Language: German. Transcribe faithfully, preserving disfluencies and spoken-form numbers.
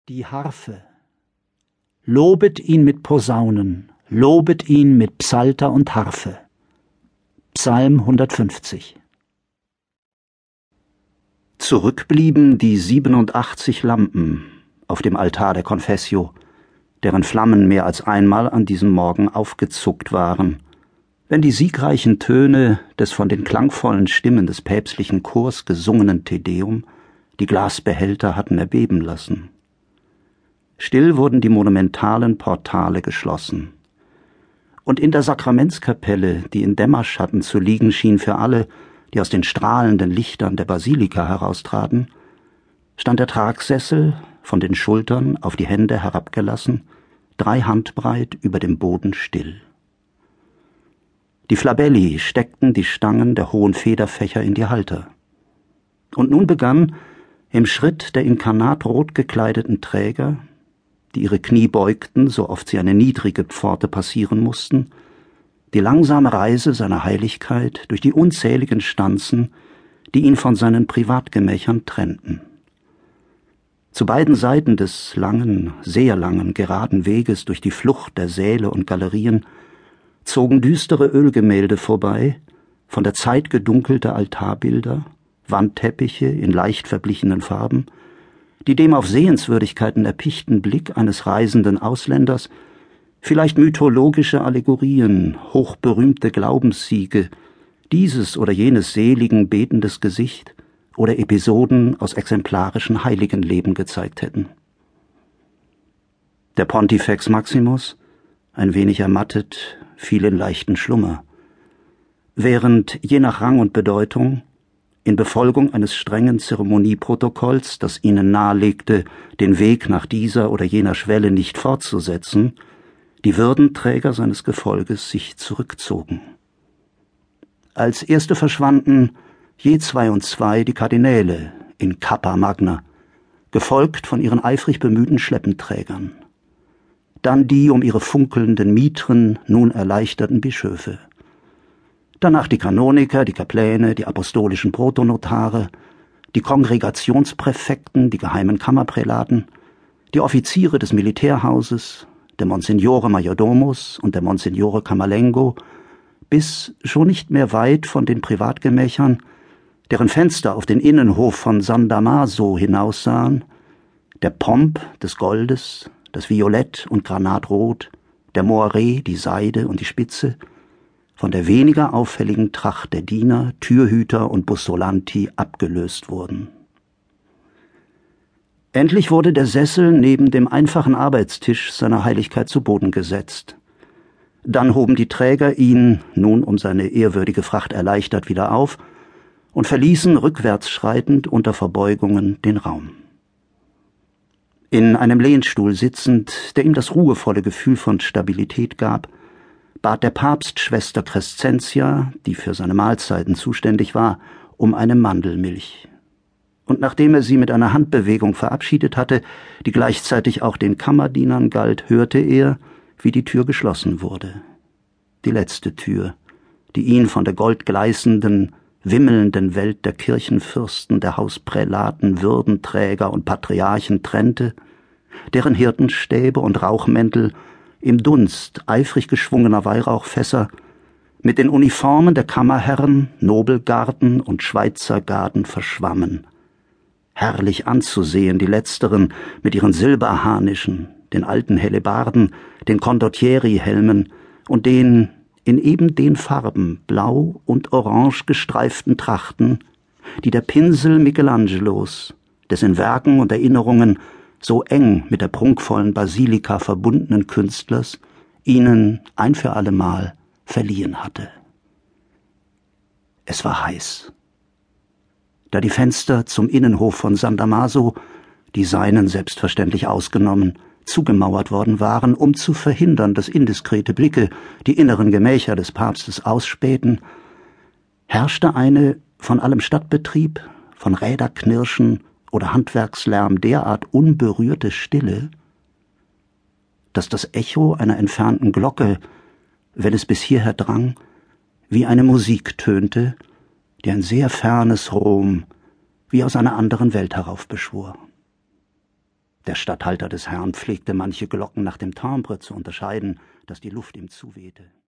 Die Harfe. Lobet ihn mit Posaunen, lobet ihn mit Psalter und Harfe. Psalm hundertfünfzig. Zurück blieben die siebenundachtzig Lampen auf dem Altar der Confessio, deren Flammen mehr als einmal an diesem Morgen aufgezuckt waren, wenn die siegreichen Töne des von den klangvollen Stimmen des päpstlichen Chors gesungenen Te Deum die Glasbehälter hatten erbeben lassen. Still wurden die monumentalen Portale geschlossen. Und in der Sakramentskapelle, die in Dämmerschatten zu liegen schien für alle, die aus den strahlenden Lichtern der Basilika heraustraten, stand der Tragsessel, von den Schultern auf die Hände herabgelassen, drei Handbreit über dem Boden still. Die Flabelli steckten die Stangen der hohen Federfächer in die Halter. Und nun begann, im Schritt der inkarnatrot gekleideten Träger, die ihre Knie beugten, so oft sie eine niedrige Pforte passieren mussten, die langsame Reise seiner Heiligkeit durch die unzähligen Stanzen, die ihn von seinen Privatgemächern trennten. Zu beiden Seiten des langen, sehr langen, geraden Weges durch die Flucht der Säle und Galerien zogen düstere Ölgemälde vorbei, von der Zeit gedunkelte Altarbilder, Wandteppiche in leicht verblichenen Farben, die dem auf Sehenswürdigkeiten erpichten Blick eines reisenden Ausländers vielleicht mythologische Allegorien, hochberühmte Glaubenssiege, dieses oder jenes seligen, betendes Gesicht oder Episoden aus exemplarischen Heiligenleben gezeigt hätten. Der Pontifex Maximus, ein wenig ermattet, fiel in leichten Schlummer, während je nach Rang und Bedeutung in Befolgung eines strengen Zeremonieprotokolls, das ihnen nahelegte, den Weg nach dieser oder jener Schwelle nicht fortzusetzen, die Würdenträger seines Gefolges sich zurückzogen. Als erste verschwanden je zwei und zwei die Kardinäle in Cappa Magna, gefolgt von ihren eifrig bemühten Schleppenträgern. Dann die um ihre funkelnden Mitren nun erleichterten Bischöfe. Danach die Kanoniker, die Kapläne, die apostolischen Protonotare, die Kongregationspräfekten, die geheimen Kammerprälaten, die Offiziere des Militärhauses, der Monsignore Majordomus und der Monsignore Camerlengo, bis schon nicht mehr weit von den Privatgemächern, deren Fenster auf den Innenhof von San Damaso hinaussahen, der Pomp des Goldes, das Violett und Granatrot, der Moiré, die Seide und die Spitze, von der weniger auffälligen Tracht der Diener, Türhüter und Bussolanti abgelöst wurden. Endlich wurde der Sessel neben dem einfachen Arbeitstisch seiner Heiligkeit zu Boden gesetzt. Dann hoben die Träger ihn, nun um seine ehrwürdige Fracht erleichtert, wieder auf und verließen rückwärts schreitend unter Verbeugungen den Raum. In einem Lehnstuhl sitzend, der ihm das ruhevolle Gefühl von Stabilität gab, bat der Papst Schwester Crescentia, die für seine Mahlzeiten zuständig war, um eine Mandelmilch. Und nachdem er sie mit einer Handbewegung verabschiedet hatte, die gleichzeitig auch den Kammerdienern galt, hörte er, wie die Tür geschlossen wurde. Die letzte Tür, die ihn von der goldgleißenden, wimmelnden Welt der Kirchenfürsten, der Hausprälaten, Würdenträger und Patriarchen trennte, deren Hirtenstäbe und Rauchmäntel im Dunst eifrig geschwungener Weihrauchfässer mit den Uniformen der Kammerherren, Nobelgarden und Schweizergarden verschwammen. Herrlich anzusehen die letzteren mit ihren Silberharnischen, den alten Hellebarden, den Condottieri-Helmen und den in eben den Farben blau und orange gestreiften Trachten, die der Pinsel Michelangelos, dessen Werken und Erinnerungen so eng mit der prunkvollen Basilika verbundenen Künstlers, ihnen ein für allemal verliehen hatte. Es war heiß. Da die Fenster zum Innenhof von San Damaso, die seinen selbstverständlich ausgenommen, zugemauert worden waren, um zu verhindern, dass indiskrete Blicke die inneren Gemächer des Papstes ausspähten, herrschte eine von allem Stadtbetrieb, von Räderknirschen oder Handwerkslärm derart unberührte Stille, dass das Echo einer entfernten Glocke, wenn es bis hierher drang, wie eine Musik tönte, die ein sehr fernes Rom wie aus einer anderen Welt heraufbeschwor. Der Statthalter des Herrn pflegte manche Glocken nach dem Timbre zu unterscheiden, dass die Luft ihm zuwehte.